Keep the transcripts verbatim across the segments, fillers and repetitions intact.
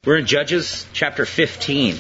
We're in Judges chapter fifteen.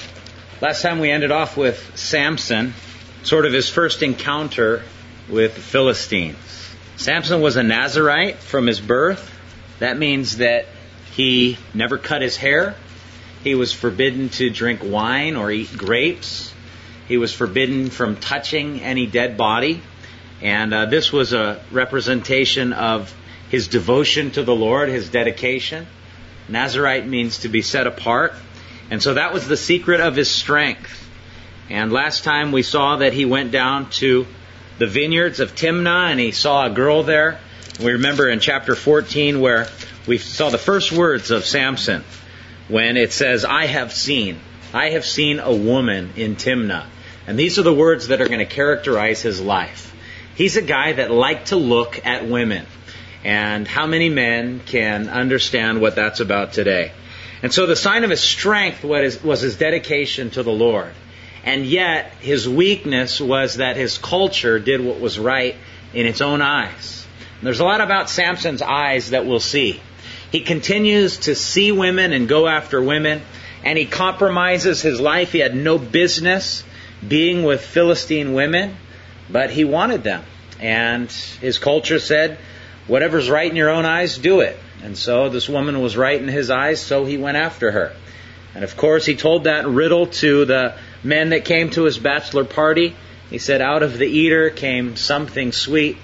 Last time we ended off with Samson, sort of his first encounter with the Philistines. Samson was a Nazirite from his birth. That means that he never cut his hair. He was forbidden to drink wine or eat grapes. He was forbidden from touching any dead body. And uh, this was a representation of his devotion to the Lord, his dedication. Nazirite means to be set apart. And so that was the secret of his strength. And last time we saw that he went down to the vineyards of Timnah and he saw a girl there. We remember in chapter fourteen where we saw the first words of Samson when it says, I have seen. I have seen a woman in Timnah. And these are the words that are going to characterize his life. He's a guy that liked to look at women. And how many men can understand what that's about today? And so the sign of his strength was his dedication to the Lord. And yet his weakness was that his culture did what was right in its own eyes. And there's a lot about Samson's eyes that we'll see. He continues to see women and go after women. And he compromises his life. He had no business being with Philistine women, but he wanted them. And his culture said, whatever's right in your own eyes, do it. And so this woman was right in his eyes, so he went after her. And of course, he told that riddle to the men that came to his bachelor party. He said, out of the eater came something sweet.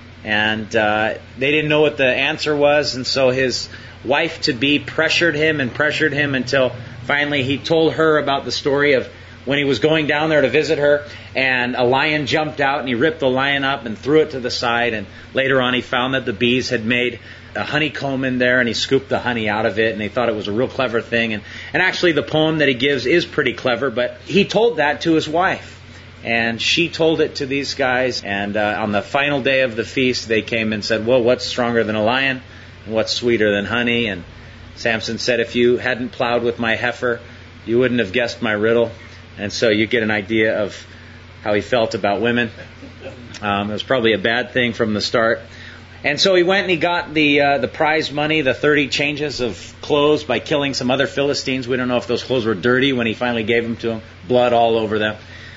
And uh, they didn't know what the answer was. And so his wife-to-be pressured him and pressured him until finally he told her about the story of when he was going down there to visit her, and a lion jumped out and he ripped the lion up and threw it to the side, and later on he found that the bees had made a honeycomb in there and he scooped the honey out of it, and he thought it was a real clever thing. And, and actually the poem that he gives is pretty clever, but he told that to his wife. And she told it to these guys, and uh, on the final day of the feast they came and said, well, what's stronger than a lion? And what's sweeter than honey? And Samson said, if you hadn't plowed with my heifer, you wouldn't have guessed my riddle. And so you get an idea of how he felt about women. Um, it was probably a bad thing from the start. And so he went and he got the uh, the prize money, the thirty changes of clothes, by killing some other Philistines. We don't know if those clothes were dirty when he finally gave them to them. Blood all over them.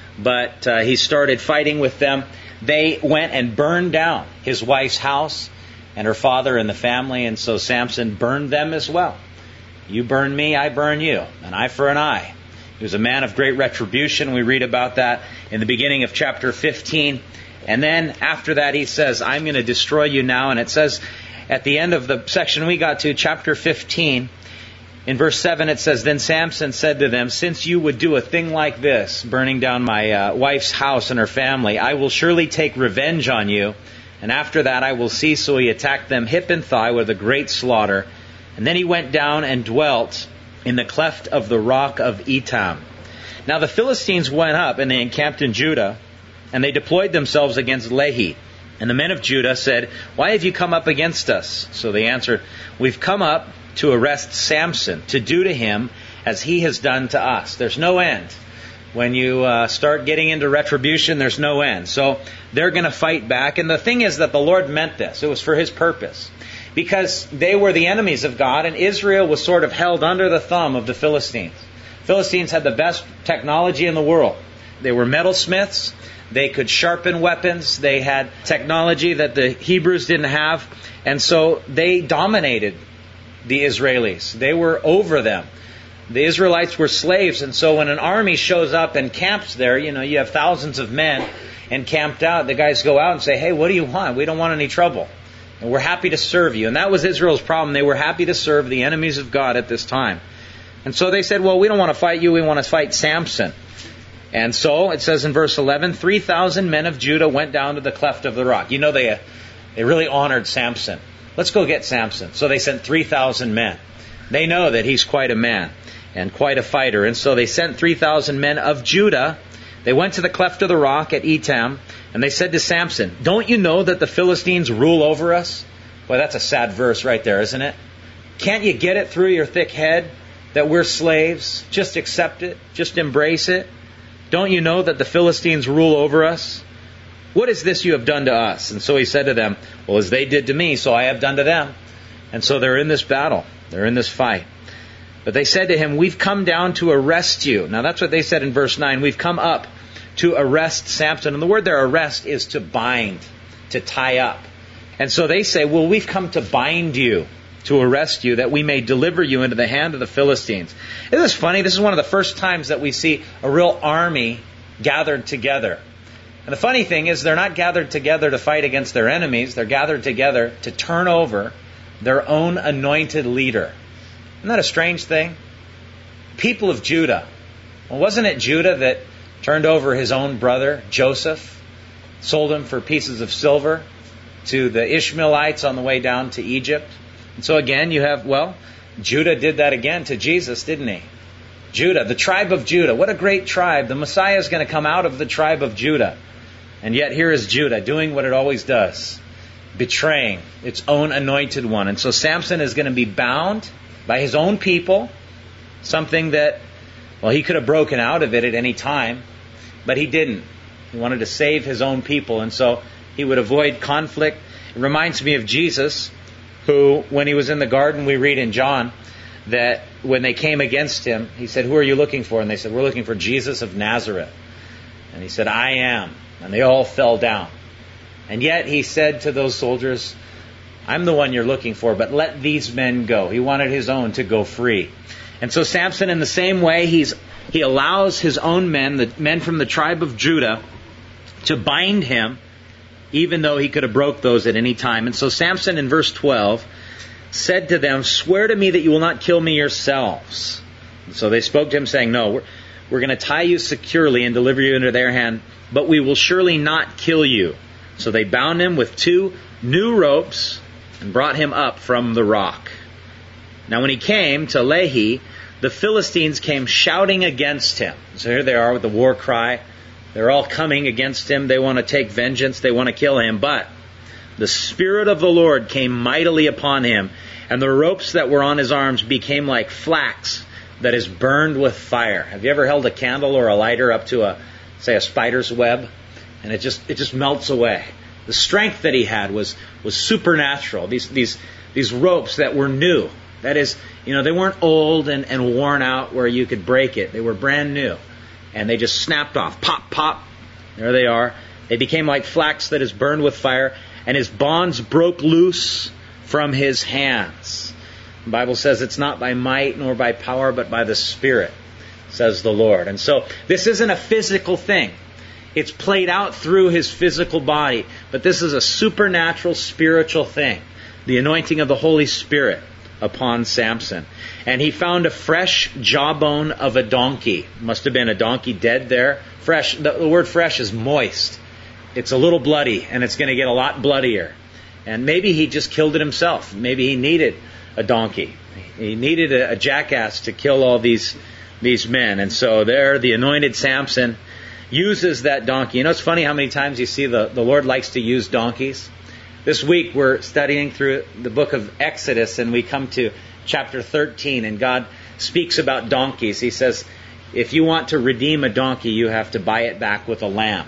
But uh, he started fighting with them. They went and burned down his wife's house and her father and the family. And so Samson burned them as well. You burn me, I burn you. An eye for an eye. He was a man of great retribution. We read about that in the beginning of chapter fifteen. And then after that he says, I'm going to destroy you now. And it says at the end of the section we got to, chapter fifteen, in verse seven it says, then Samson said to them, since you would do a thing like this, burning down my uh, wife's house and her family, I will surely take revenge on you. And after that I will cease. So he attacked them hip and thigh with a great slaughter. And then he went down and dwelt in the cleft of the rock of Etam. Now the Philistines went up and they encamped in Judah, and they deployed themselves against Lehi. And the men of Judah said, why have you come up against us? So they answered, we've come up to arrest Samson, to do to him as he has done to us. There's no end. When you uh, start getting into retribution, there's no end. So they're going to fight back. And the thing is that the Lord meant this. It was for His purpose. Because they were the enemies of God, and Israel was sort of held under the thumb of the Philistines. Philistines had the best technology in the world. They were metalsmiths. They could sharpen weapons. They had technology that the Hebrews didn't have. And so they dominated the Israelis. They were over them. The Israelites were slaves. And so when an army shows up and camps there, you know, you have thousands of men and camped out. The guys go out and say, hey, what do you want? We don't want any trouble. And we're happy to serve you. And that was Israel's problem. They were happy to serve the enemies of God at this time. And so they said, well, we don't want to fight you. We want to fight Samson. And so it says in verse eleven, three thousand men of Judah went down to the cleft of the rock. You know, they uh, they really honored Samson. Let's go get Samson. So they sent three thousand men. They know that he's quite a man and quite a fighter. And so they sent three thousand men of Judah. They went to the cleft of the rock at Etam. And they said to Samson, don't you know that the Philistines rule over us? Boy, that's a sad verse right there, isn't it? Can't you get it through your thick head that we're slaves? Just accept it. Just embrace it. Don't you know that the Philistines rule over us? What is this you have done to us? And so he said to them, well, as they did to me, so I have done to them. And so they're in this battle. They're in this fight. But they said to him, we've come down to arrest you. Now that's what they said in verse nine. We've come up to arrest Samson. And the word there, arrest, is to bind, to tie up. And so they say, well, we've come to bind you, to arrest you, that we may deliver you into the hand of the Philistines. Isn't this funny? This is one of the first times that we see a real army gathered together. And the funny thing is, they're not gathered together to fight against their enemies. They're gathered together to turn over their own anointed leader. Isn't that a strange thing? People of Judah. Well, wasn't it Judah that turned over his own brother, Joseph, sold him for pieces of silver to the Ishmaelites on the way down to Egypt? And so again, you have, well, Judah did that again to Jesus, didn't he? Judah, the tribe of Judah. What a great tribe. The Messiah is going to come out of the tribe of Judah. And yet here is Judah doing what it always does, betraying its own anointed one. And so Samson is going to be bound by his own people, something that, well, he could have broken out of it at any time, but he didn't. He wanted to save his own people, and so he would avoid conflict. It reminds me of Jesus, who, when he was in the garden, we read in John that when they came against him, he said, who are you looking for? And they said, we're looking for Jesus of Nazareth. And he said, I am. And they all fell down. And yet he said to those soldiers, I'm the one you're looking for, but let these men go. He wanted his own to go free. And so Samson, in the same way, he's he allows his own men, the men from the tribe of Judah, to bind him, even though he could have broke those at any time. And so Samson, in verse twelve, said to them, swear to me that you will not kill me yourselves. And so they spoke to him, saying, no, we're, we're going to tie you securely and deliver you into their hand, but we will surely not kill you. So they bound him with two new ropes and brought him up from the rock. Now when he came to Lehi, the Philistines came shouting against him. So here they are with the war cry. They're all coming against him. They want to take vengeance. They want to kill him. But the Spirit of the Lord came mightily upon him, and the ropes that were on his arms became like flax that is burned with fire. Have you ever held a candle or a lighter up to a, say, a spider's web? And it just it just melts away. The strength that he had was was supernatural. These these these ropes that were new. That is, you know, they weren't old and, and worn out where you could break it. They were brand new. And they just snapped off. Pop, pop. There they are. They became like flax that is burned with fire. And his bonds broke loose from his hands. The Bible says it's not by might nor by power, but by the Spirit, says the Lord. And so this isn't a physical thing. It's played out through his physical body. But this is a supernatural, spiritual thing. The anointing of the Holy Spirit upon Samson. And he found a fresh jawbone of a donkey. Must have been a donkey dead there. Fresh. The, the word fresh is moist. It's a little bloody, and it's going to get a lot bloodier. And maybe he just killed it himself. Maybe he needed a donkey. He needed a, a jackass to kill all these these men. And so there, the anointed Samson uses that donkey. You know, it's funny how many times you see the, the Lord likes to use donkeys. This week we're studying through the book of Exodus, and we come to chapter thirteen, and God speaks about donkeys. He says, if you want to redeem a donkey, you have to buy it back with a lamb.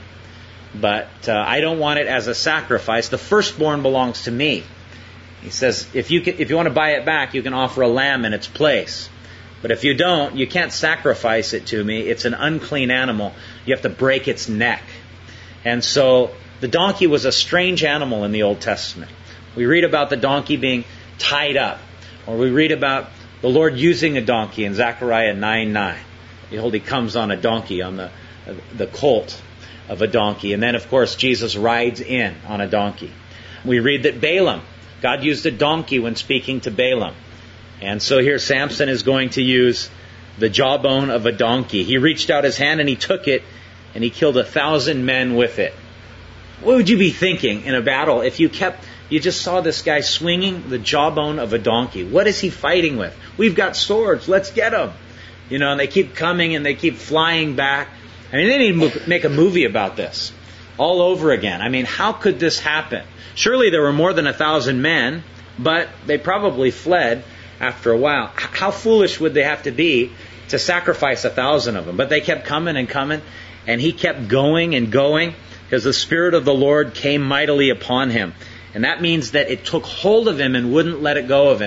But uh, I don't want it as a sacrifice. The firstborn belongs to me. He says, if you can, if you want to buy it back, you can offer a lamb in its place. But if you don't, you can't sacrifice it to me. It's an unclean animal. You have to break its neck. And so the donkey was a strange animal in the Old Testament. We read about the donkey being tied up. Or we read about the Lord using a donkey in Zechariah nine nine. Behold, he comes on a donkey, on the, the colt of a donkey. And then, of course, Jesus rides in on a donkey. We read that Balaam, God used a donkey when speaking to Balaam. And so here Samson is going to use the jawbone of a donkey. He reached out his hand and he took it, and he killed a thousand men with it. What would you be thinking in a battle if you kept, you just saw this guy swinging the jawbone of a donkey? What is he fighting with? We've got swords, let's get him. You know, and they keep coming and they keep flying back. I mean, they need to make a movie about this all over again. I mean, how could this happen? Surely there were more than a thousand men, but they probably fled after a while. How foolish would they have to be to sacrifice a thousand of them? But they kept coming and coming, and he kept going and going, because the Spirit of the Lord came mightily upon him. And that means that it took hold of him and wouldn't let it go of him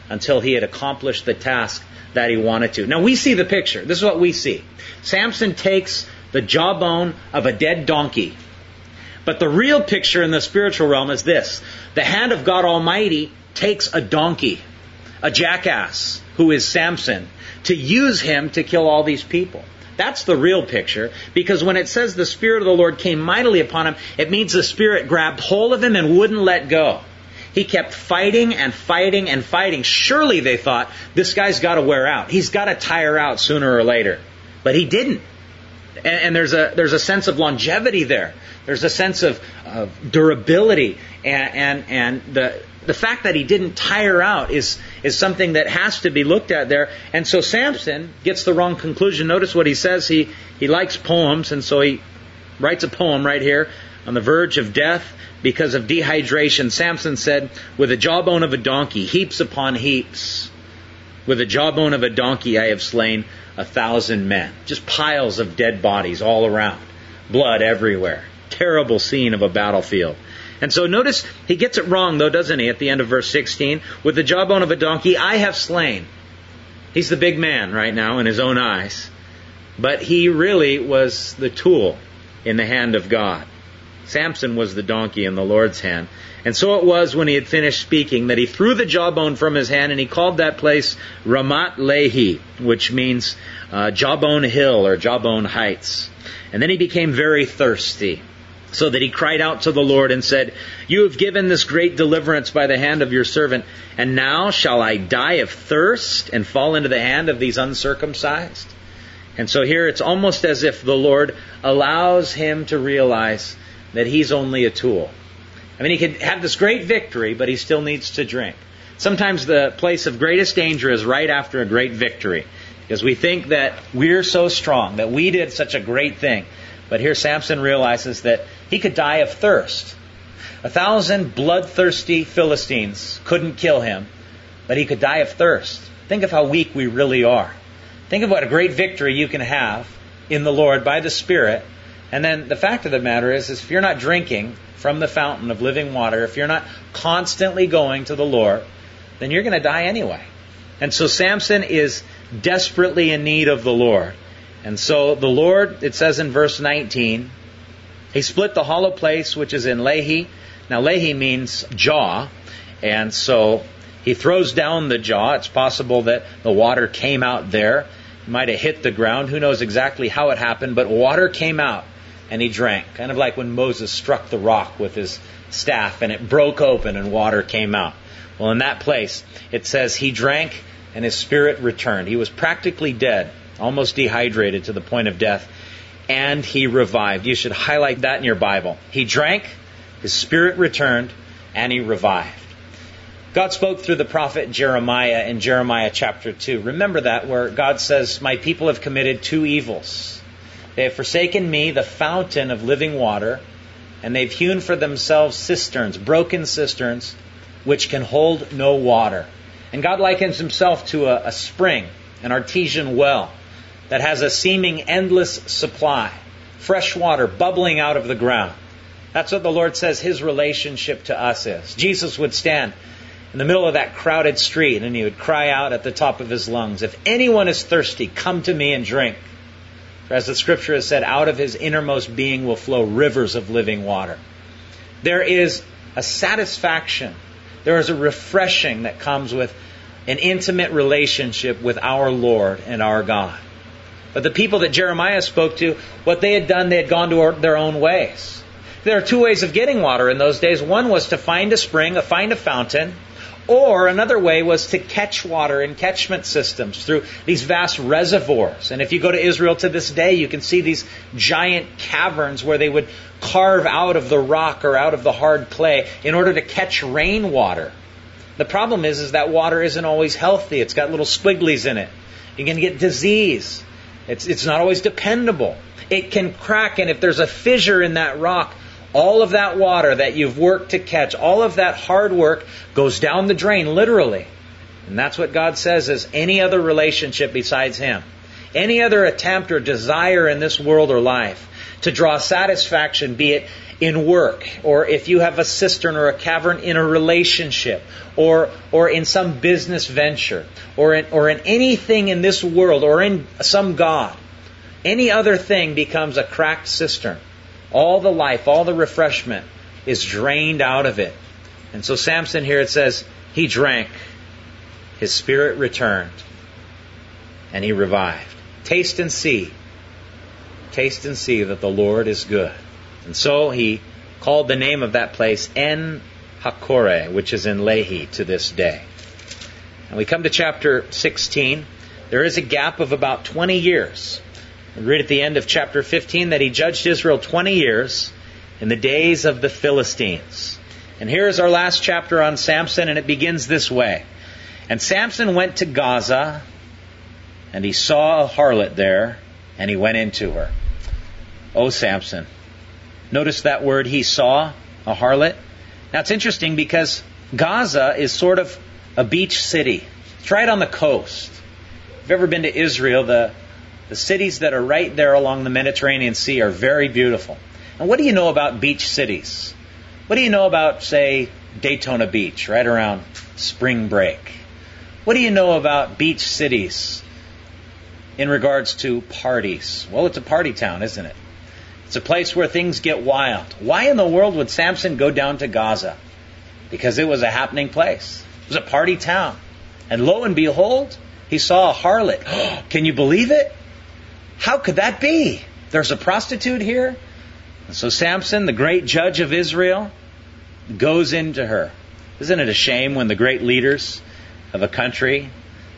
until he had accomplished the task that he wanted to. Now we see the picture. This is what we see. Samson takes the jawbone of a dead donkey. But the real picture in the spiritual realm is this. The hand of God Almighty takes a donkey, a jackass, who is Samson, to use him to kill all these people. That's the real picture, because when it says the Spirit of the Lord came mightily upon him, it means the Spirit grabbed hold of him and wouldn't let go. He kept fighting and fighting and fighting. Surely they thought, this guy's got to wear out. He's got to tire out sooner or later. But he didn't. And, and there's a there's a sense of longevity there. There's a sense of, of durability. And, and, and the the fact that he didn't tire out is, is something that has to be looked at there. And so Samson gets the wrong conclusion. Notice what he says. He, he likes poems, and so he writes a poem right here. On the verge of death because of dehydration, Samson said, with the jawbone of a donkey, heaps upon heaps. With the jawbone of a donkey I have slain a thousand men. Just piles of dead bodies all around. Blood everywhere. Terrible scene of a battlefield. And so notice he gets it wrong though, doesn't he, at the end of verse sixteen. With the jawbone of a donkey I have slain. He's the big man right now in his own eyes. But he really was the tool in the hand of God. Samson was the donkey in the Lord's hand. And so it was when he had finished speaking that he threw the jawbone from his hand, and he called that place Ramat Lehi, which means uh, Jawbone Hill or Jawbone Heights. And then he became very thirsty, so that he cried out to the Lord and said, you have given this great deliverance by the hand of your servant, and now shall I die of thirst and fall into the hand of these uncircumcised? And so here it's almost as if the Lord allows him to realize that he's only a tool. I mean, he could have this great victory, but he still needs to drink. Sometimes the place of greatest danger is right after a great victory, because we think that we're so strong, that we did such a great thing. But here Samson realizes that he could die of thirst. A thousand bloodthirsty Philistines couldn't kill him, but he could die of thirst. Think of how weak we really are. Think of what a great victory you can have in the Lord by the Spirit. And then the fact of the matter is, is if you're not drinking from the fountain of living water, if you're not constantly going to the Lord, then you're going to die anyway. And so Samson is desperately in need of the Lord. And so the Lord, it says in verse nineteen, he split the hollow place which is in Lehi. Now Lehi means jaw. And so he throws down the jaw. It's possible that the water came out there. It might have hit the ground. Who knows exactly how it happened, but water came out. And he drank, kind of like when Moses struck the rock with his staff and it broke open and water came out. Well, in that place, it says he drank and his spirit returned. He was practically dead, almost dehydrated to the point of death, and he revived. You should highlight that in your Bible. He drank, his spirit returned, and he revived. God spoke through the prophet Jeremiah in Jeremiah chapter two. Remember that, where God says, my people have committed two evils. They have forsaken me, the fountain of living water, and they've hewn for themselves cisterns, broken cisterns, which can hold no water. And God likens himself to a, a spring, an artesian well, that has a seeming endless supply, fresh water bubbling out of the ground. That's what the Lord says his relationship to us is. Jesus would stand in the middle of that crowded street, and he would cry out at the top of his lungs, if anyone is thirsty, come to me and drink. For as the Scripture has said, out of his innermost being will flow rivers of living water. There is a satisfaction, there is a refreshing that comes with an intimate relationship with our Lord and our God. But the people that Jeremiah spoke to, what they had done, they had gone to their own ways. There are two ways of getting water in those days. One was to find a spring, find a fountain, or another way was to catch water in catchment systems through these vast reservoirs. And if you go to Israel to this day, you can see these giant caverns where they would carve out of the rock or out of the hard clay in order to catch rainwater. The problem is, is that water isn't always healthy. It's got little squigglies in it. You can get disease. It's, it's not always dependable. It can crack, and if there's a fissure in that rock, all of that water that you've worked to catch, all of that hard work goes down the drain, literally. And that's what God says is any other relationship besides him, any other attempt or desire in this world or life to draw satisfaction, be it in work, or if you have a cistern or a cavern in a relationship, or or in some business venture, or in, or in anything in this world, or in some god. Any other thing becomes a cracked cistern. All the life, all the refreshment is drained out of it. And so Samson here, it says, he drank, his spirit returned, and he revived. Taste and see. Taste and see that the Lord is good. And so he called the name of that place En Hakkore, which is in Lehi to this day. And we come to chapter sixteen. There is a gap of about twenty years. We read at the end of chapter fifteen that he judged Israel twenty years in the days of the Philistines. And here is our last chapter on Samson, and it begins this way. And Samson went to Gaza, and he saw a harlot there, and he went into her. Oh, Samson. Notice that word, he saw a harlot. Now it's interesting because Gaza is sort of a beach city. It's right on the coast. If you've ever been to Israel, the, the cities that are right there along the Mediterranean Sea are very beautiful. And what do you know about beach cities? What do you know about, say, Daytona Beach, right around spring break? What do you know about beach cities in regards to parties? Well, it's a party town, isn't it? It's a place where things get wild. Why in the world would Samson go down to Gaza? Because it was a happening place. It was a party town. And lo and behold, he saw a harlot. Can you believe it? How could that be? There's a prostitute here? And so Samson, the great judge of Israel, goes into her. Isn't it a shame when the great leaders of a country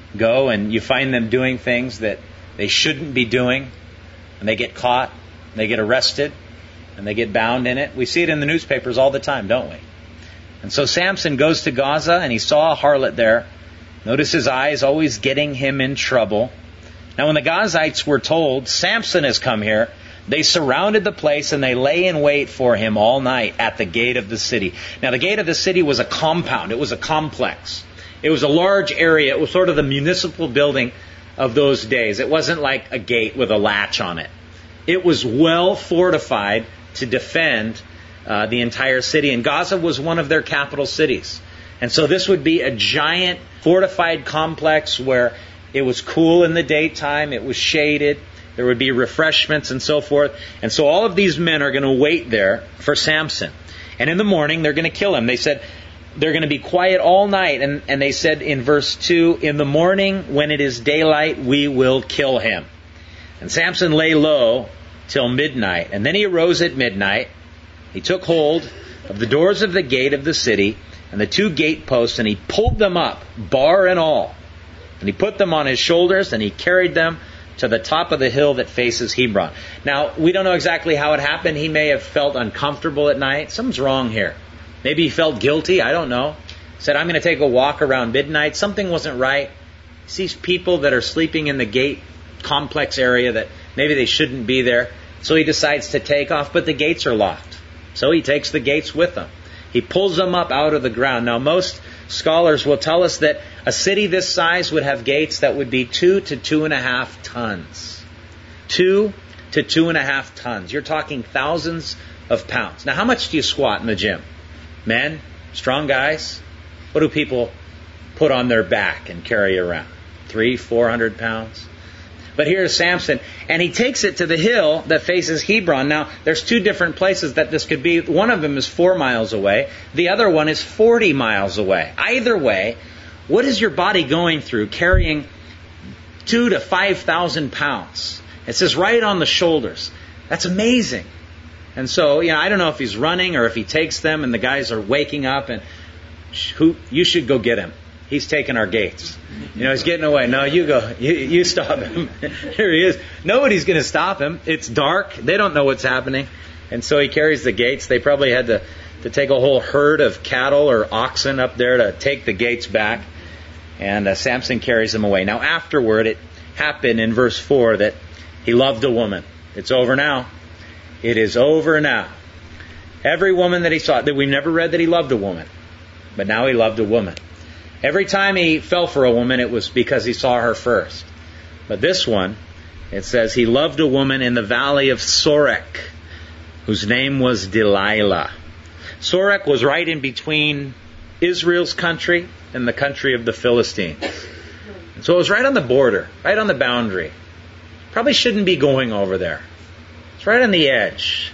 go and you find them doing things that they shouldn't be doing, and they get caught, they get arrested, and they get bound in it? We see it in the newspapers all the time, don't we? And so Samson goes to Gaza, and he saw a harlot there. Notice his eyes always getting him in trouble. Now when the Gazites were told, Samson has come here, they surrounded the place and they lay in wait for him all night at the gate of the city. Now the gate of the city was a compound. It was a complex. It was a large area. It was sort of the municipal building of those days. It wasn't like a gate with a latch on it. It was well fortified to defend uh, the entire city. And Gaza was one of their capital cities. And so this would be a giant fortified complex where it was cool in the daytime. It was shaded. There would be refreshments and so forth. And so all of these men are going to wait there for Samson. And in the morning, they're going to kill him. They said they're going to be quiet all night. And, and they said in verse two, in the morning, when it is daylight, we will kill him. And Samson lay low till midnight. And then he arose at midnight. He took hold of the doors of the gate of the city and the two gate posts, and he pulled them up, bar and all. And he put them on his shoulders, and he carried them to the top of the hill that faces Hebron. Now, we don't know exactly how it happened. He may have felt uncomfortable at night. Something's wrong here. Maybe he felt guilty. I don't know. He said, I'm going to take a walk around midnight. Something wasn't right. He sees people that are sleeping in the gate complex area that maybe they shouldn't be there. So he decides to take off, but the gates are locked. So he takes the gates with him. He pulls them up out of the ground. Now, most scholars will tell us that a city this size would have gates that would be two to two and a half tons. Two to two and a half tons. You're talking thousands of pounds. Now, how much do you squat in the gym? Men? Strong guys? What do people put on their back and carry around? Three, four hundred pounds? But here's Samson, and he takes it to the hill that faces Hebron. Now, there's two different places that this could be. One of them is four miles away. The other one is forty miles away. Either way, what is your body going through carrying two to five thousand pounds? It says right on the shoulders. That's amazing. And so, you know, I don't know if he's running or if he takes them and the guys are waking up and who you should go get him. He's taking our gates. You know, he's getting away. No, you go. You, you stop him. Here he is. Nobody's going to stop him. It's dark. They don't know what's happening. And so he carries the gates. They probably had to, to take a whole herd of cattle or oxen up there to take the gates back. And uh, Samson carries them away. Now, afterward, it happened in verse four that he loved a woman. It's over now. It is over now. Every woman that he saw, that we never read that he loved a woman. But now he loved a woman. Every time he fell for a woman, it was because he saw her first. But this one, It says, he loved a woman in the valley of Sorek, whose name was Delilah. Sorek was right in between Israel's country and the country of the Philistines. And so it was right on the border, right on the boundary. Probably shouldn't be going over there. It's right on the edge.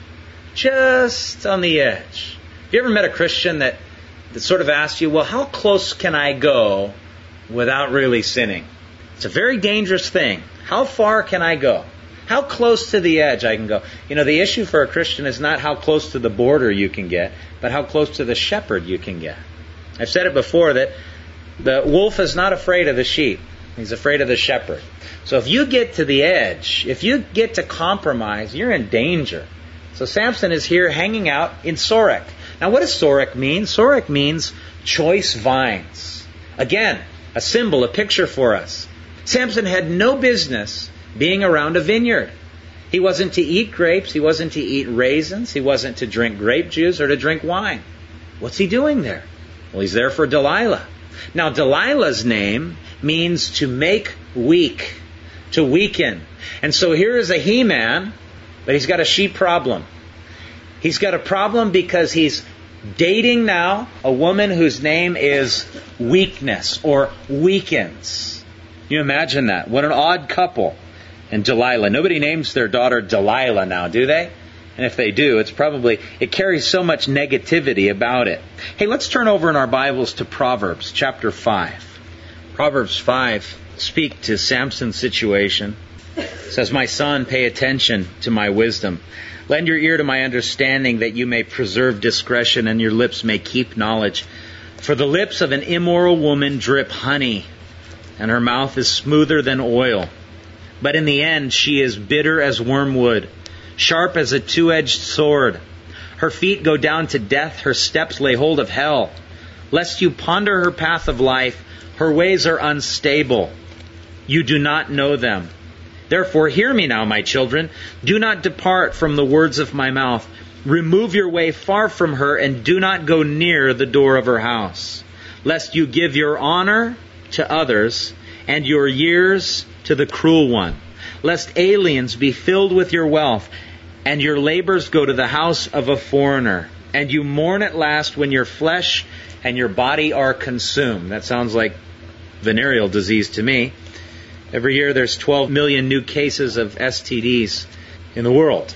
Just on the edge. Have you ever met a Christian that, that sort of asks you, well, how close can I go without really sinning? It's a very dangerous thing. How far can I go? How close to the edge I can go? You know, the issue for a Christian is not how close to the border you can get, but how close to the shepherd you can get. I've said it before that the wolf is not afraid of the sheep. He's afraid of the shepherd. So if you get to the edge, if you get to compromise, you're in danger. So Samson is here hanging out in Sorek. Now what does Sorek mean? Sorek means choice vines. Again, a symbol, a picture for us. Samson had no business being around a vineyard. He wasn't to eat grapes. He wasn't to eat raisins. He wasn't to drink grape juice or to drink wine. What's he doing there? Well, he's there for Delilah. Now, Delilah's name means to make weak, to weaken. And so here is a he-man, but he's got a sheep problem. He's got a problem because he's dating now a woman whose name is Weakness or Weakens. Can you imagine that? What an odd couple. And Delilah. Nobody names their daughter Delilah now, do they? And if they do, it's probably, it carries so much negativity about it. Hey, let's turn over in our Bibles to Proverbs chapter five. Proverbs five speak to Samson's situation. It says, my son, pay attention to my wisdom. Lend your ear to my understanding, that you may preserve discretion and your lips may keep knowledge. For the lips of an immoral woman drip honey, and her mouth is smoother than oil. But in the end she is bitter as wormwood, sharp as a two-edged sword. Her feet go down to death, her steps lay hold of hell. Lest you ponder her path of life, her ways are unstable. You do not know them. Therefore hear me now, my children. Do not depart from the words of my mouth. Remove your way far from her, and do not go near the door of her house. Lest you give your honor to others, and your years to the cruel one. Lest aliens be filled with your wealth, and your labors go to the house of a foreigner. And you mourn at last when your flesh and your body are consumed. That sounds like venereal disease to me. Every year there's twelve million new cases of S T Ds in the world.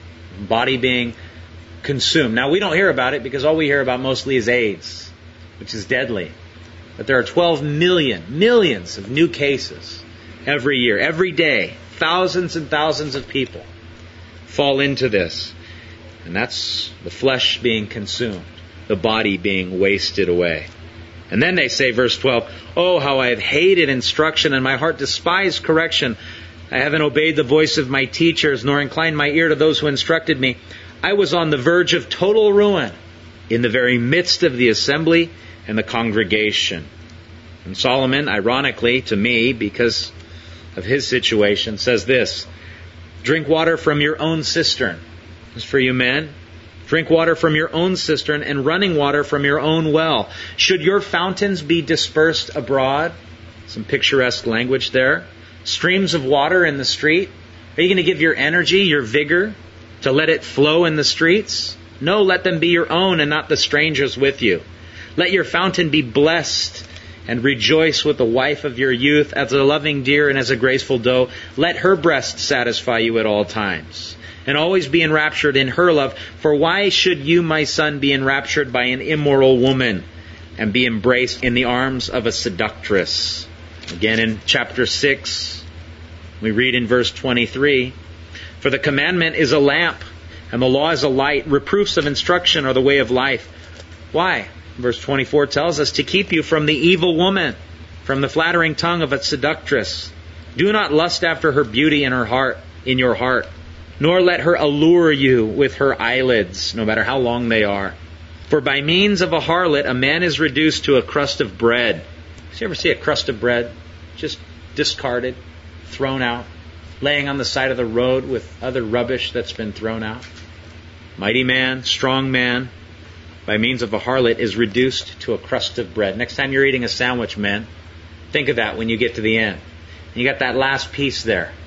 Body being consumed. Now we don't hear about it because all we hear about mostly is AIDS, which is deadly. But there are twelve million, millions of new cases every year, every day. Thousands and thousands of people fall into this. And that's the flesh being consumed, the body being wasted away. And then they say, verse twelve, oh, how I have hated instruction, and my heart despised correction. I haven't obeyed the voice of my teachers, nor inclined my ear to those who instructed me. I was on the verge of total ruin, in the very midst of the assembly and the congregation. And Solomon, ironically to me, because of his situation, says this, drink water from your own cistern. This is for you men. Drink water from your own cistern, and running water from your own well. Should your fountains be dispersed abroad? Some picturesque language there. Streams of water in the street. Are you going to give your energy, your vigor, to let it flow in the streets? No, let them be your own and not the strangers with you. Let your fountain be blessed, and rejoice with the wife of your youth, as a loving deer and as a graceful doe. Let her breast satisfy you at all times, and always be enraptured in her love. For why should you, my son, be enraptured by an immoral woman, and be embraced in the arms of a seductress? Again in chapter six, we read in verse twenty-three, for the commandment is a lamp, and the law is a light. Reproofs of instruction are the way of life. Why? Verse twenty-four tells us, to keep you from the evil woman, from the flattering tongue of a seductress. Do not lust after her beauty in her heart, in your heart, nor let her allure you with her eyelids, no matter how long they are. For by means of a harlot, a man is reduced to a crust of bread. Did you ever see a crust of bread just discarded, thrown out, laying on the side of the road with other rubbish that's been thrown out? Mighty man, strong man, by means of a harlot, is reduced to a crust of bread. Next time you're eating a sandwich, men, think of that when you get to the end. And you got that last piece there.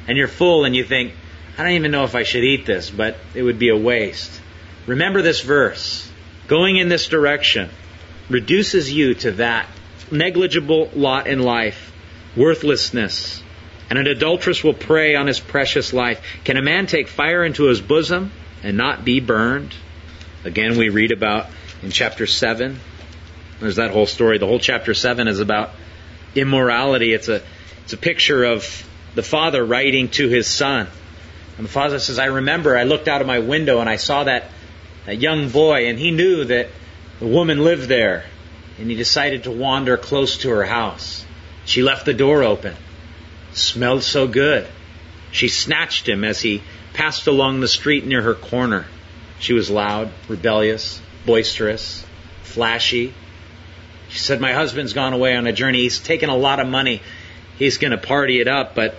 and you're full and you think, I don't even know if I should eat this, but it would be a waste. Remember this verse. Going in this direction reduces you to that negligible lot in life, worthlessness. And an adulteress will prey on his precious life. Can a man take fire into his bosom and not be burned? Again, we read about in chapter seven. There's that whole story. The whole chapter seven is about immorality. It's a, it's a picture of the father writing to his son. And the father says, I remember I looked out of my window and I saw that, that young boy, and he knew that the woman lived there. And he decided to wander close to her house. She left the door open. It smelled so good. She snatched him as he passed along the street near her corner. She was loud, rebellious, boisterous, flashy. She said, my husband's gone away on a journey. He's taken a lot of money. He's going to party it up, but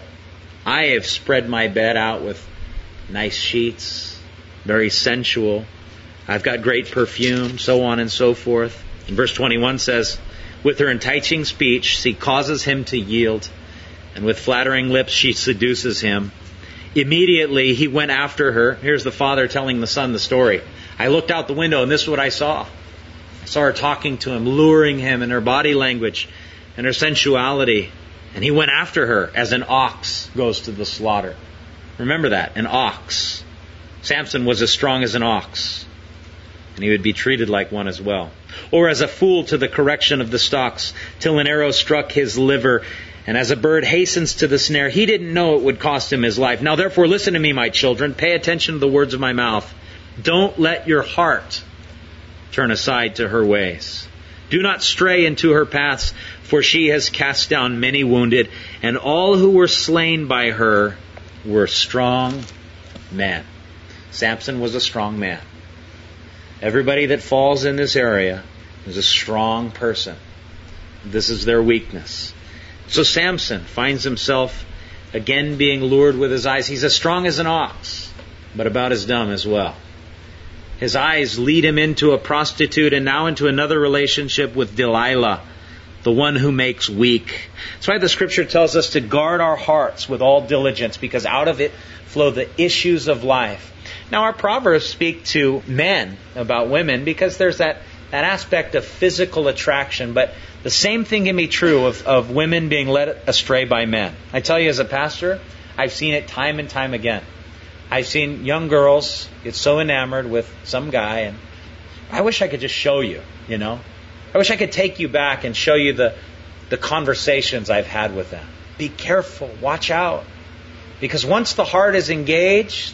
I have spread my bed out with nice sheets, very sensual. I've got great perfume, so on and so forth. And verse twenty-one says, with her enticing speech, she causes him to yield, and with flattering lips, she seduces him. Immediately, he went after her. Here's the father telling the son the story. I looked out the window, and this is what I saw. I saw her talking to him, luring him in her body language and her sensuality. And he went after her as an ox goes to the slaughter. Remember that, an ox. Samson was as strong as an ox, and he would be treated like one as well. Or as a fool to the correction of the stocks, till an arrow struck his liver. And as a bird hastens to the snare, he didn't know it would cost him his life. Now therefore listen to me, my children. Pay attention to the words of my mouth. Don't let your heart turn aside to her ways. Do not stray into her paths, for she has cast down many wounded, and all who were slain by her were strong men. Samson was a strong man. Everybody that falls in this area is a strong person. This is their weakness. So Samson finds himself again being lured with his eyes. He's as strong as an ox, but about as dumb as well. His eyes lead him into a prostitute and now into another relationship with Delilah, the one who makes weak. That's why the Scripture tells us to guard our hearts with all diligence, because out of it flow the issues of life. Now our Proverbs speak to men about women because there's that, that aspect of physical attraction, but the same thing can be true of, of women being led astray by men. I tell you as a pastor, I've seen it time and time again. I've seen young girls get so enamored with some guy, and I wish I could just show you, you know. I wish I could take you back and show you the, the conversations I've had with them. Be careful. Watch out. Because once the heart is engaged,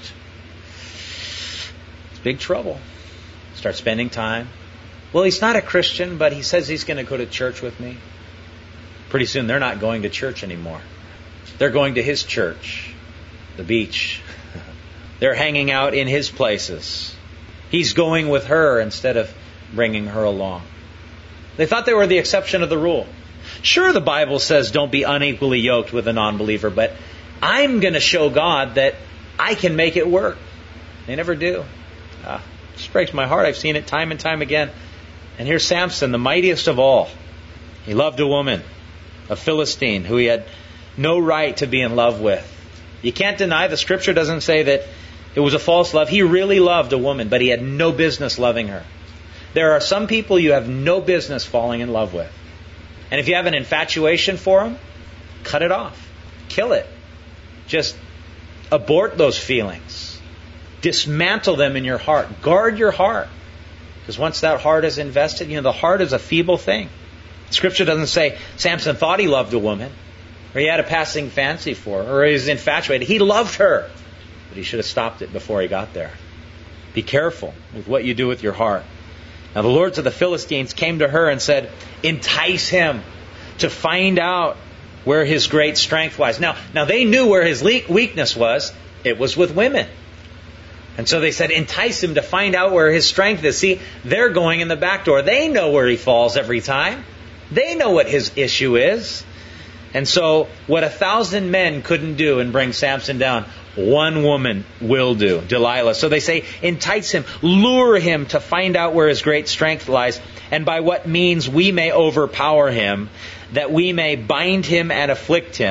it's big trouble. Start spending time. Well, he's not a Christian, but he says he's going to go to church with me. Pretty soon they're not going to church anymore. They're going to his church, the beach. They're hanging out in his places. He's going with her instead of bringing her along. They thought they were the exception of the rule. Sure, the Bible says don't be unequally yoked with a non-believer, but I'm going to show God that I can make it work. They never do. Ah, it just breaks my heart. I've seen it time and time again. And here's Samson, the mightiest of all. He loved a woman, a Philistine, who he had no right to be in love with. You can't deny the Scripture doesn't say that it was a false love. He really loved a woman, but he had no business loving her. There are some people you have no business falling in love with. And if you have an infatuation for them, cut it off. Kill it. Just abort those feelings. Dismantle them in your heart. Guard your heart. Because once that heart is invested, you know, the heart is a feeble thing. Scripture doesn't say Samson thought he loved a woman, or he had a passing fancy for her, or he was infatuated. He loved her. But he should have stopped it before he got there. Be careful with what you do with your heart. Now the lords of the Philistines came to her and said, entice him to find out where his great strength was. Now, now they knew where his weakness was. It was with women. And so they said, entice him to find out where his strength is. See, they're going in the back door. They know where he falls every time. They know what his issue is. And so what a thousand men couldn't do and bring Samson down, one woman will do, Delilah. So they say, entice him, lure him to find out where his great strength lies, and by what means we may overpower him, that we may bind him and afflict him,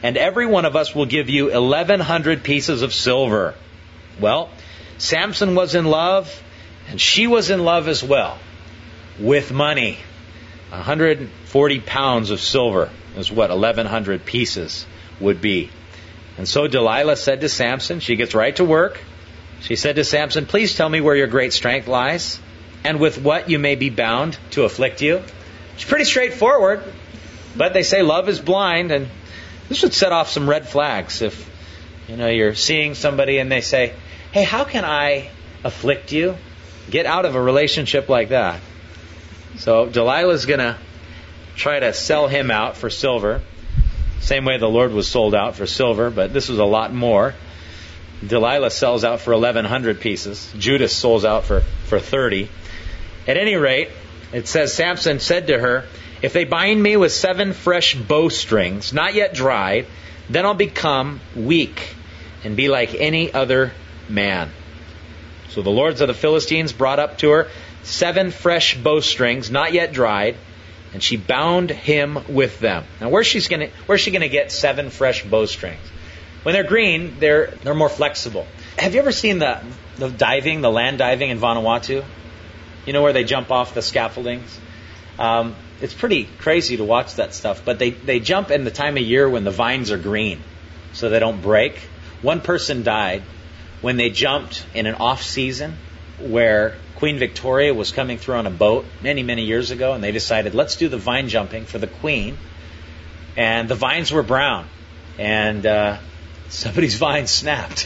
and every one of us will give you eleven hundred pieces of silver. Well, Samson was in love, and she was in love as well, with money. one hundred forty pounds of silver is what eleven hundred pieces would be. And so Delilah said to Samson, she gets right to work. She said to Samson, please tell me where your great strength lies, and with what you may be bound to afflict you. It's pretty straightforward, but they say love is blind, and this would set off some red flags. If you know you're seeing somebody and they say, hey, how can I afflict you? Get out of a relationship like that. So Delilah's going to try to sell him out for silver. Same way the Lord was sold out for silver, but this was a lot more. Delilah sells out for eleven hundred pieces. Judas sells out for, for thirty. At any rate, it says, Samson said to her, if they bind me with seven fresh bowstrings, not yet dried, then I'll become weak and be like any other man. So the lords of the Philistines brought up to her seven fresh bowstrings, not yet dried, and she bound him with them. Now, where's she's gonna where's she gonna get seven fresh bowstrings? When they're green, they're they're more flexible. Have you ever seen the the diving, the land diving in Vanuatu? You know where they jump off the scaffoldings? Um, it's pretty crazy to watch that stuff. But they they jump in the time of year when the vines are green, so they don't break. One person died when they jumped in an off season where Queen Victoria was coming through on a boat many, many years ago, and they decided, let's do the vine jumping for the Queen. And the vines were brown, and uh, somebody's vine snapped.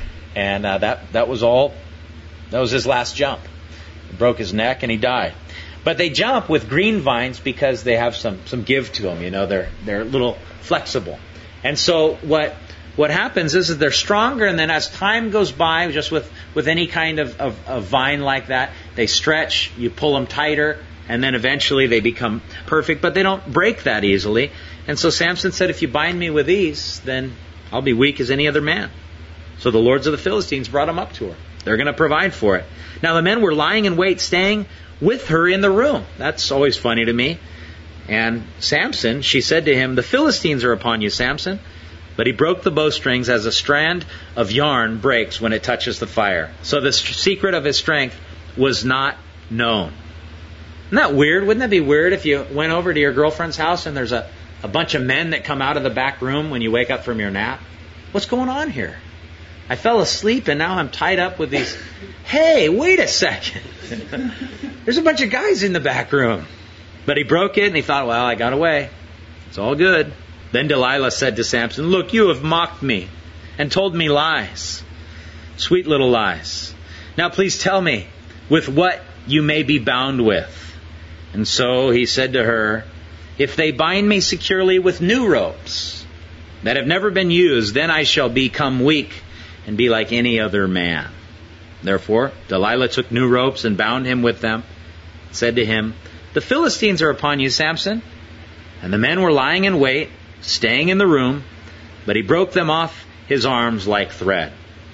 and uh, that that was all, that was his last jump. He broke his neck, and he died. But they jump with green vines because they have some, some give to them, you know, they're, they're a little flexible. And so what... What happens is that they're stronger, and then as time goes by, just with, with any kind of, of, of vine like that, they stretch, you pull them tighter, and then eventually they become perfect, but they don't break that easily. And so Samson said, if you bind me with these, then I'll be weak as any other man. So the lords of the Philistines brought him up to her. They're going to provide for it. Now the men were lying in wait, staying with her in the room. That's always funny to me. And Samson, she said to him, the Philistines are upon you, Samson. But he broke the bowstrings as a strand of yarn breaks when it touches the fire. So the secret of his strength was not known. Isn't that weird? Wouldn't that be weird if you went over to your girlfriend's house and there's a, a bunch of men that come out of the back room when you wake up from your nap? What's going on here? I fell asleep and now I'm tied up with these... Hey, wait a second. There's a bunch of guys in the back room. But he broke it and he thought, well, I got away. It's all good. Then Delilah said to Samson, look, you have mocked me and told me lies, sweet little lies. Now please tell me with what you may be bound with. And so he said to her, if they bind me securely with new ropes that have never been used, then I shall become weak and be like any other man. Therefore, Delilah took new ropes and bound him with them, said to him, the Philistines are upon you, Samson. And the men were lying in wait, staying in the room, but he broke them off his arms like thread.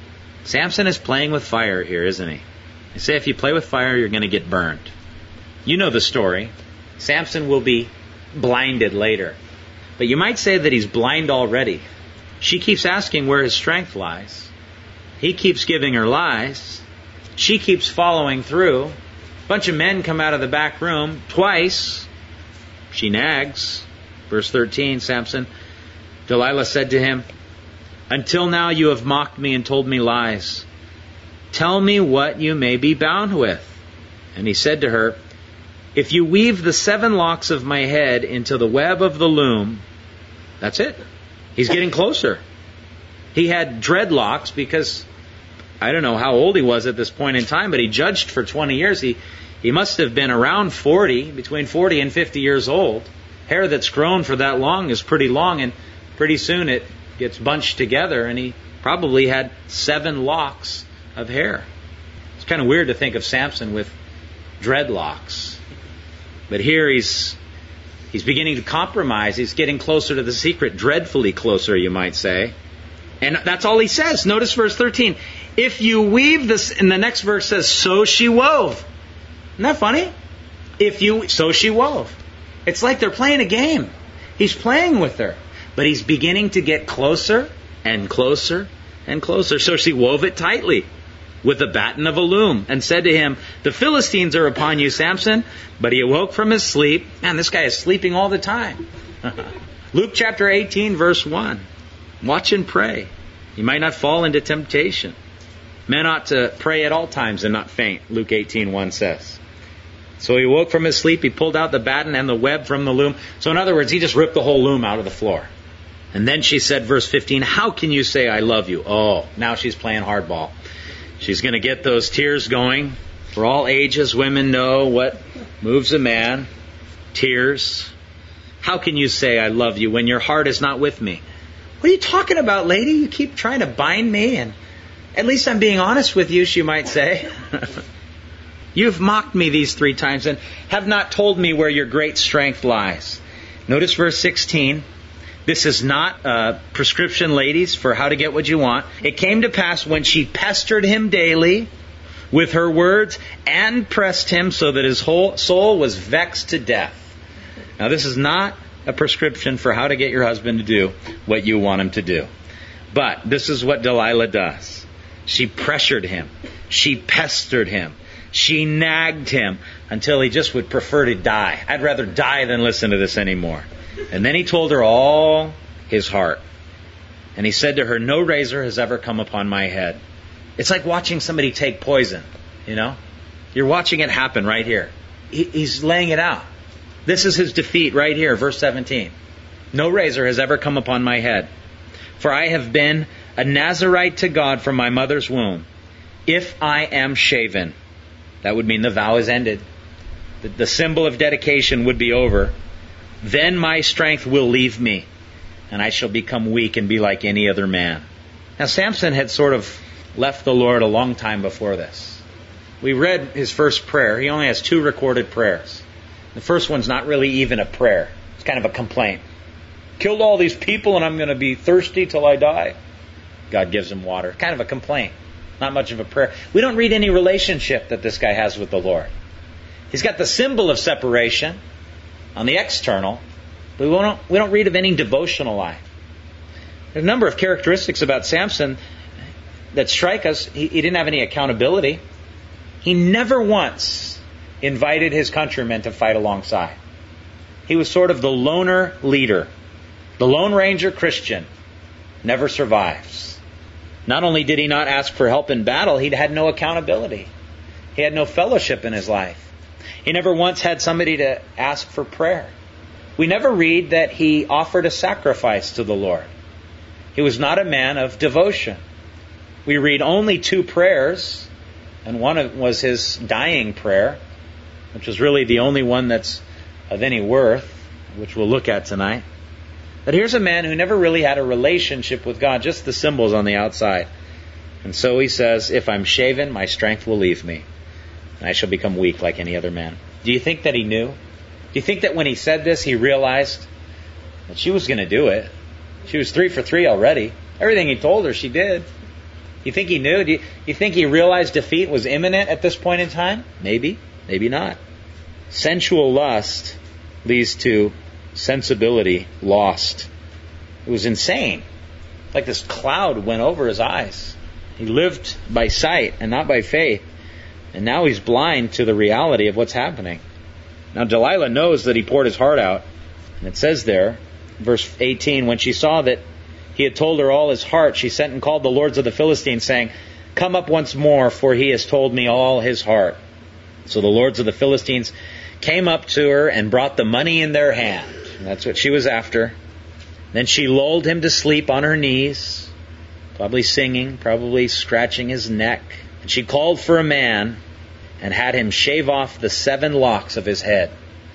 Samson is playing with fire here, isn't he? They say if you play with fire, you're going to get burned. You know the story. Samson will be blinded later. But you might say that he's blind already. She keeps asking where his strength lies. He keeps giving her lies. She keeps following through. A bunch of men come out of the back room twice. She nags. Verse thirteen, Samson, Delilah said to him, until now you have mocked me and told me lies. Tell me what you may be bound with. And he said to her, if you weave the seven locks of my head into the web of the loom, that's it. He's getting closer. He had dreadlocks because I don't know how old he was at this point in time, but he judged for twenty years. He, he must have been around forty, between forty and fifty years old. Hair that's grown for that long is pretty long, and pretty soon it gets bunched together, and he probably had seven locks of hair. It's kind of weird to think of Samson with dreadlocks. But here he's he's beginning to compromise. He's getting closer to the secret, dreadfully closer, you might say. And that's all he says. Notice verse thirteen. If you weave this, and the next verse says, so she wove. Isn't that funny? If you, so she wove. It's like they're playing a game. He's playing with her. But he's beginning to get closer and closer and closer. So she wove it tightly with the batten of a loom and said to him, "The Philistines are upon you, Samson." But he awoke from his sleep. Man, this guy is sleeping all the time. Luke chapter eighteen, verse one. Watch and pray. You might not fall into temptation. Men ought to pray at all times and not faint, Luke eighteen, one says. So he awoke from his sleep. He pulled out the batten and the web from the loom. So in other words, he just ripped the whole loom out of the floor. And then she said, verse fifteen, "How can you say I love you?" Oh, now she's playing hardball. She's going to get those tears going. For all ages, women know what moves a man. Tears. "How can you say I love you when your heart is not with me?" "What are you talking about, lady? You keep trying to bind me, and at least I'm being honest with you," she might say. "You've mocked me these three times and have not told me where your great strength lies." Notice verse sixteen. This is not a prescription, ladies, for how to get what you want. "It came to pass when she pestered him daily with her words and pressed him so that his whole soul was vexed to death." Now, this is not a prescription for how to get your husband to do what you want him to do. But this is what Delilah does. She pressured him. She pestered him. She nagged him until he just would prefer to die. "I'd rather die than listen to this anymore." And then he told her all his heart. And he said to her, "No razor has ever come upon my head." It's like watching somebody take poison, you know? You're watching it happen right here. He, he's laying it out. This is his defeat right here, verse seventeen. "No razor has ever come upon my head, for I have been a Nazirite to God from my mother's womb. If I am shaven," that would mean the vow is ended. The, the symbol of dedication would be over. "Then my strength will leave me, and I shall become weak and be like any other man." Now, Samson had sort of left the Lord a long time before this. We read his first prayer. He only has two recorded prayers. The first one's not really even a prayer. It's kind of a complaint. "Killed all these people and I'm going to be thirsty till I die." God gives him water. Kind of a complaint. Not much of a prayer. We don't read any relationship that this guy has with the Lord. He's got the symbol of separation on the external, but we don't, we don't read of any devotional life. There's a number of characteristics about Samson that strike us. He, he didn't have any accountability. He never once invited his countrymen to fight alongside. He was sort of the loner leader. The Lone Ranger Christian never survives. Not only did he not ask for help in battle, he had no accountability. He had no fellowship in his life. He never once had somebody to ask for prayer. We never read that he offered a sacrifice to the Lord. He was not a man of devotion. We read only two prayers, and one was his dying prayer, which is really the only one that's of any worth, which we'll look at tonight. But here's a man who never really had a relationship with God, just the symbols on the outside. And so he says, "If I'm shaven, my strength will leave me, and I shall become weak like any other man." Do you think that he knew? Do you think that when he said this, he realized that she was going to do it? She was three for three already. Everything he told her, she did. You think he knew? Do you, you think he realized defeat was imminent at this point in time? Maybe, maybe not. Sensual lust leads to sensibility lost. It was insane. Like this cloud went over his eyes. He lived by sight and not by faith. And now he's blind to the reality of what's happening. Now Delilah knows that he poured his heart out. And it says there, verse eighteen, "When she saw that he had told her all his heart, she sent and called the lords of the Philistines, saying, 'Come up once more, for he has told me all his heart.' So the lords of the Philistines came up to her and brought the money in their hand." And that's what she was after. Then she lulled him to sleep on her knees, probably singing, probably scratching his neck. And she called for a man and had him shave off the seven locks of his head.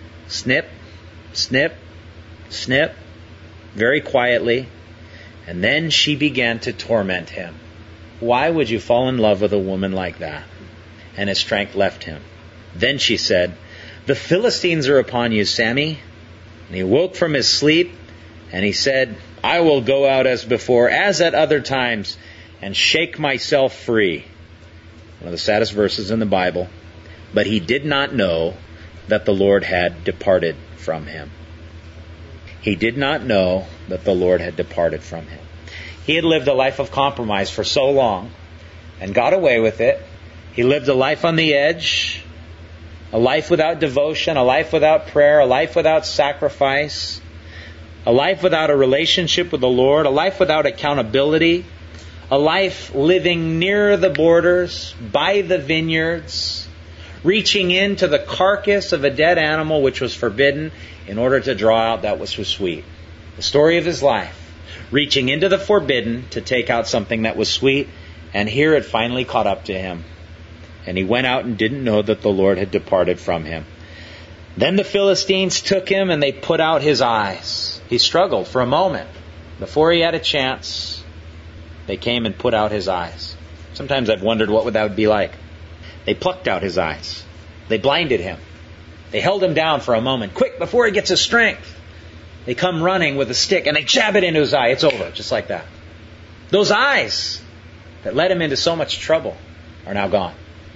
Snip, snip, snip, very quietly. And then she began to torment him. Why would you fall in love with a woman like that? And his strength left him. Then she said, "The Philistines are upon you, Sammy." And he woke from his sleep, and he said, "I will go out as before, as at other times, and shake myself free." One of the saddest verses in the Bible. But he did not know that the Lord had departed from him. He did not know that the Lord had departed from him. He had lived a life of compromise for so long and got away with it. He lived a life on the edge, a life without devotion, a life without prayer, a life without sacrifice, a life without a relationship with the Lord, a life without accountability, a life living near the borders, by the vineyards, reaching into the carcass of a dead animal which was forbidden in order to draw out that which was sweet. The story of his life, reaching into the forbidden to take out something that was sweet, and here it finally caught up to him. And he went out and didn't know that the Lord had departed from him. Then the Philistines took him and they put out his eyes. He struggled for a moment. Before he had a chance, they came and put out his eyes. Sometimes I've wondered what would that be like. They plucked out his eyes. They blinded him. They held him down for a moment. Quick, before he gets his strength. They come running with a stick and they jab it into his eye. It's over, just like that. Those eyes that led him into so much trouble are now gone.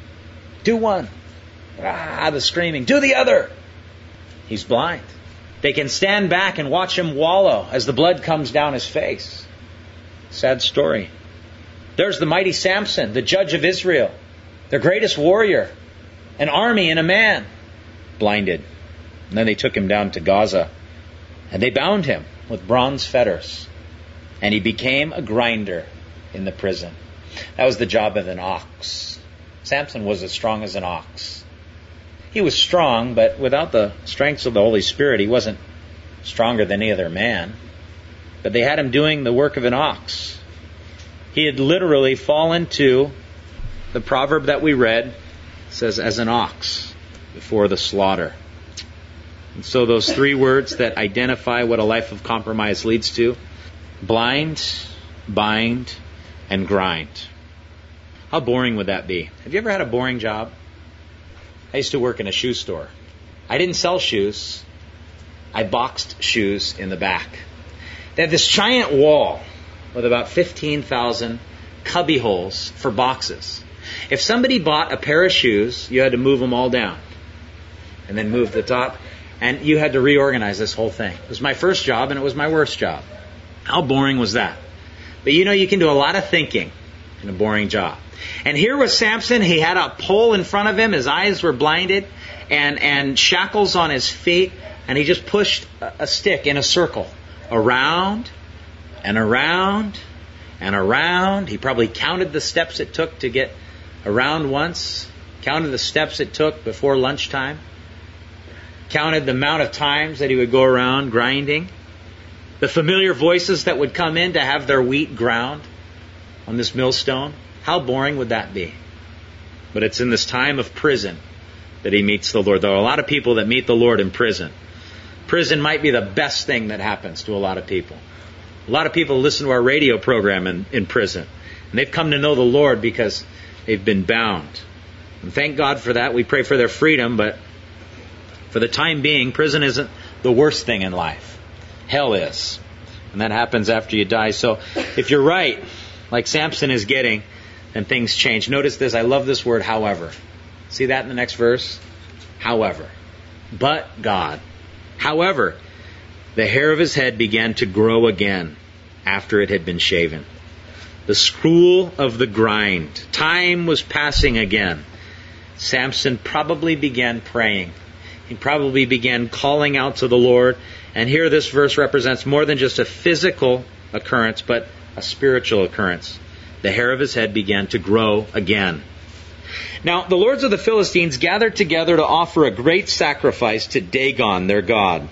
Do one. Ah, the screaming. Do the other. He's blind. They can stand back and watch him wallow as the blood comes down his face. Sad story. There's the mighty Samson, the judge of Israel, their greatest warrior, an army and a man, blinded. And then they took him down to Gaza, and they bound him with bronze fetters, and he became a grinder in the prison. That was the job of an ox. Samson was as strong as an ox. He was strong, but without the strength of the Holy Spirit, he wasn't stronger than any other man. But they had him doing the work of an ox. He had literally fallen to the proverb that we read. It says, as an ox before the slaughter. And so those three words that identify what a life of compromise leads to: blind, bind, and grind. How boring would that be? Have you ever had a boring job? I used to work in a shoe store. I didn't sell shoes. I boxed shoes in the back. They had this giant wall with about fifteen thousand cubby holes for boxes. If somebody bought a pair of shoes, you had to move them all down and then move the top, and you had to reorganize this whole thing. It was my first job, and it was my worst job. How boring was that? But you know, you can do a lot of thinking in a boring job. And here was Samson. He had a pole in front of him. His eyes were blinded, and, and shackles on his feet. And he just pushed a, a stick in a circle around and around and around. He probably counted the steps it took to get around once. Counted the steps it took before lunchtime. Counted the amount of times that he would go around grinding. The familiar voices that would come in to have their wheat ground on this millstone. How boring would that be? But it's in this time of prison that he meets the Lord. There are a lot of people that meet the Lord in prison. Prison might be the best thing that happens to a lot of people. A lot of people listen to our radio program in, in prison. And they've come to know the Lord because they've been bound. And thank God for that. We pray for their freedom, but for the time being, prison isn't the worst thing in life. Hell is. And that happens after you die. So if you're right, like Samson is getting, then things change. Notice this. I love this word, however. See that in the next verse? However. But God. However, the hair of his head began to grow again after it had been shaven. The school of the grind. Time was passing again. Samson probably began praying. He probably began calling out to the Lord. And here this verse represents more than just a physical occurrence, but a spiritual occurrence. The hair of his head began to grow again. Now, the lords of the Philistines gathered together to offer a great sacrifice to Dagon, their god,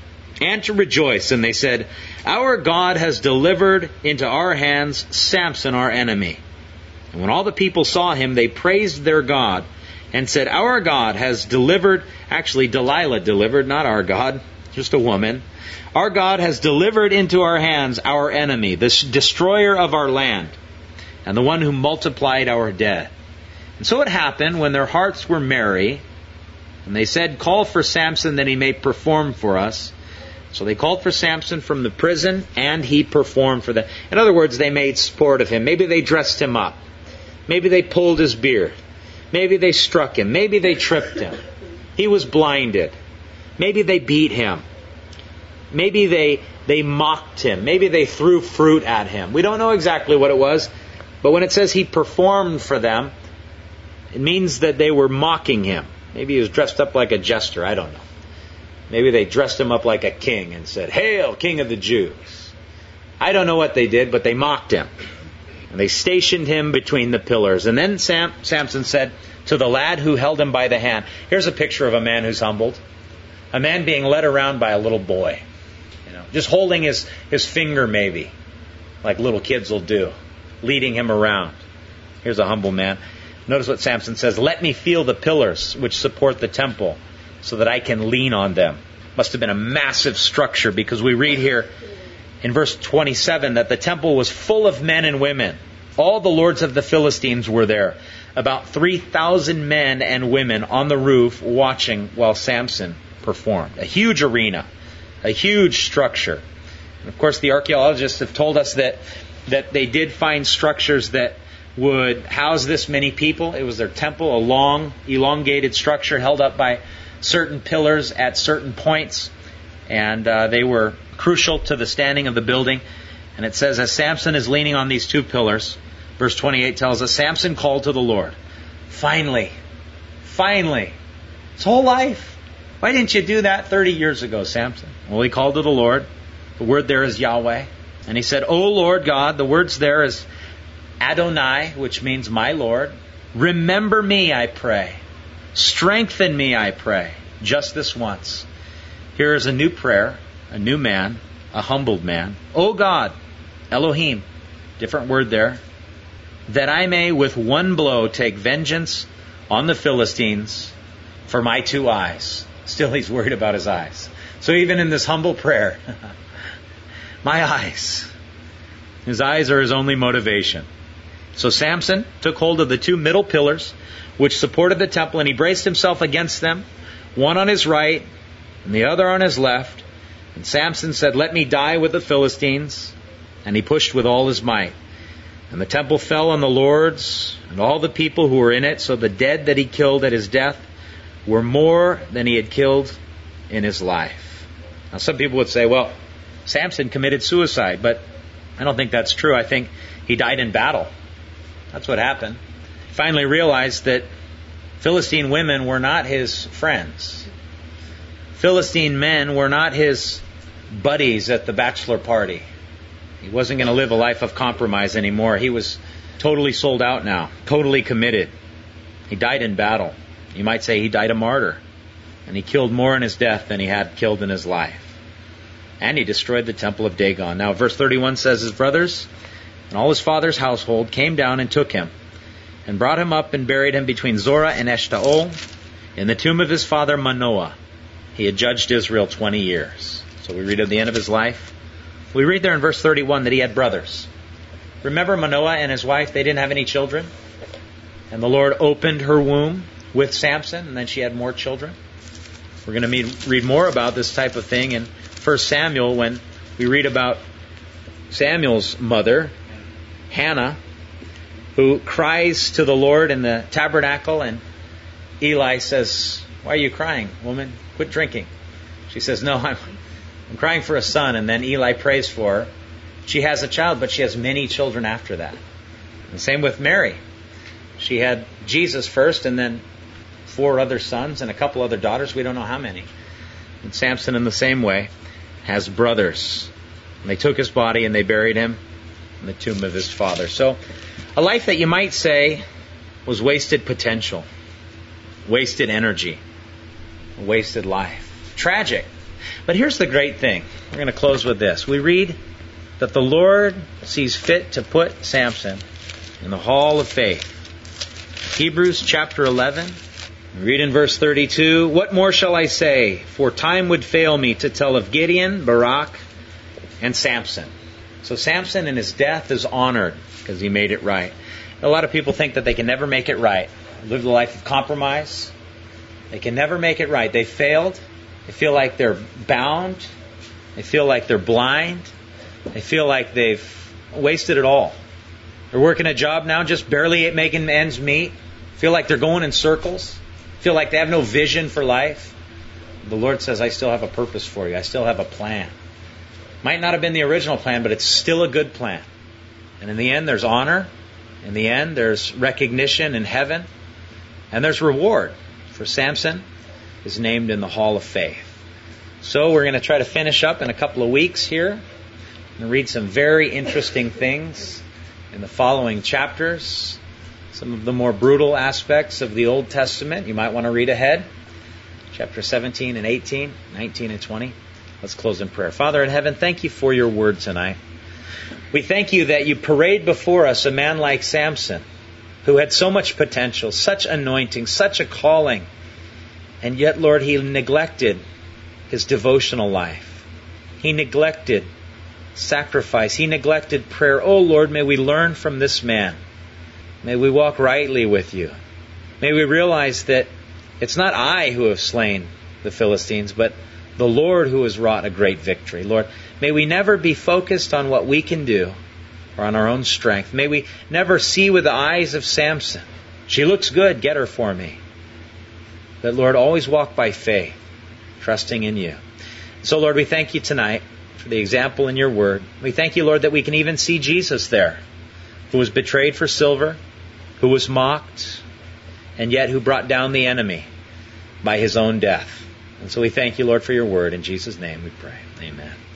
and to rejoice. And they said, "Our God has delivered into our hands Samson, our enemy." And when all the people saw him, they praised their God and said, "Our God has delivered," actually Delilah delivered, not our God, just a woman. "Our God has delivered into our hands our enemy, the destroyer of our land, and the one who multiplied our dead." And so it happened when their hearts were merry, and they said, "Call for Samson that he may perform for us." So they called for Samson from the prison, and he performed for them. In other words, they made sport of him. Maybe they dressed him up. Maybe they pulled his beard. Maybe they struck him. Maybe they tripped him. He was blinded. Maybe they beat him. maybe they they mocked him. Maybe they threw fruit at him. We don't know exactly what it was, but when it says he performed for them, it means that they were mocking him. Maybe he was dressed up like a jester. I don't know. Maybe they dressed him up like a king and said, "Hail, King of the Jews." I don't know what they did, but they mocked him. And they stationed him between the pillars. And then Sam, Samson said to the lad who held him by the hand, here's a picture of a man who's humbled. A man being led around by a little boy. You know, just holding his, his finger maybe, like little kids will do, leading him around. Here's a humble man. Notice what Samson says, "Let me feel the pillars which support the temple so that I can lean on them." Must have been a massive structure, because we read here in verse twenty-seven that the temple was full of men and women. All the lords of the Philistines were there. About three thousand men and women on the roof watching while Samson performed. A huge arena, a huge structure. And of course, the archaeologists have told us that, that they did find structures that would house this many people. It was their temple, a long, elongated structure held up by certain pillars at certain points. And uh, they were crucial to the standing of the building. And it says, as Samson is leaning on these two pillars, verse twenty-eight tells us, Samson called to the Lord. Finally, finally, his whole life. Why didn't you do that thirty years ago, Samson? Well, he called to the Lord. The word there is Yahweh. And he said, O Lord God, the words there is Adonai, which means my Lord. Remember me, I pray. Strengthen me, I pray. Just this once. Here is a new prayer, a new man, a humbled man. O God, Elohim, different word there, that I may with one blow take vengeance on the Philistines for my two eyes. Still, he's worried about his eyes. So even in this humble prayer, my eyes. His eyes are his only motivation. So Samson took hold of the two middle pillars which supported the temple, and he braced himself against them, one on his right and the other on his left. And Samson said, let me die with the Philistines. And he pushed with all his might. And the temple fell on the lords and all the people who were in it. So the dead that he killed at his death were more than he had killed in his life. Now some people would say, well, Samson committed suicide. But I don't think that's true. I think he died in battle. That's what happened. He finally realized that Philistine women were not his friends. Philistine men were not his buddies at the bachelor party. He wasn't going to live a life of compromise anymore. He was totally sold out now, totally committed. He died in battle. You might say he died a martyr. And he killed more in his death than he had killed in his life. And he destroyed the temple of Dagon. Now verse thirty-one says, his brothers and all his father's household came down and took him, and brought him up and buried him between Zorah and Eshtaol in the tomb of his father Manoah. He had judged Israel twenty years. So we read at the end of his life. We read there in verse thirty-one that he had brothers. Remember Manoah and his wife, they didn't have any children. And the Lord opened her womb with Samson, and then she had more children. We're going to meet, read more about this type of thing in First Samuel when we read about Samuel's mother, Hannah, who cries to the Lord in the tabernacle, and Eli says, why are you crying, woman? Quit drinking. She says, no, I'm, I'm crying for a son. And then Eli prays for her. She has a child, but she has many children after that. And same with Mary. She had Jesus first, and then four other sons and a couple other daughters. We don't know how many. And Samson, in the same way, has brothers. And they took his body and they buried him in the tomb of his father. So, a life that you might say was wasted potential, wasted energy, wasted life. Tragic. But here's the great thing. We're going to close with this. We read that the Lord sees fit to put Samson in the hall of faith. Hebrews chapter eleven. We read in verse thirty-two, what more shall I say? For time would fail me to tell of Gideon, Barak, and Samson. So Samson in his death is honored because he made it right. A lot of people think that they can never make it right. Live the life of compromise. They can never make it right. They failed. They feel like they're bound. They feel like they're blind. They feel like they've wasted it all. They're working a job now, just barely making ends meet. Feel like they're going in circles. Feel like they have no vision for life. The Lord says, I still have a purpose for you. I still have a plan. Might not have been the original plan, but it's still a good plan. And in the end, there's honor. In the end, there's recognition in heaven. And there's reward. For Samson is named in the Hall of Faith. So we're going to try to finish up in a couple of weeks here and read some very interesting things in the following chapters. Some of the more brutal aspects of the Old Testament. You might want to read ahead. Chapter seventeen and eighteen, nineteen and twenty. Let's close in prayer. Father in heaven, thank you for your word tonight. We thank you that you parade before us a man like Samson, who had so much potential, such anointing, such a calling. And yet, Lord, he neglected his devotional life. He neglected sacrifice. He neglected prayer. Oh, Lord, may we learn from this man. May we walk rightly with you. May we realize that it's not I who have slain the Philistines, but the Lord who has wrought a great victory. Lord, may we never be focused on what we can do or on our own strength. May we never see with the eyes of Samson, she looks good, get her for me. But Lord, always walk by faith, trusting in you. So Lord, we thank you tonight for the example in your word. We thank you, Lord, that we can even see Jesus there, who was betrayed for silver, who was mocked, and yet who brought down the enemy by his own death. And so we thank you, Lord, for your word. In Jesus' name we pray. Amen.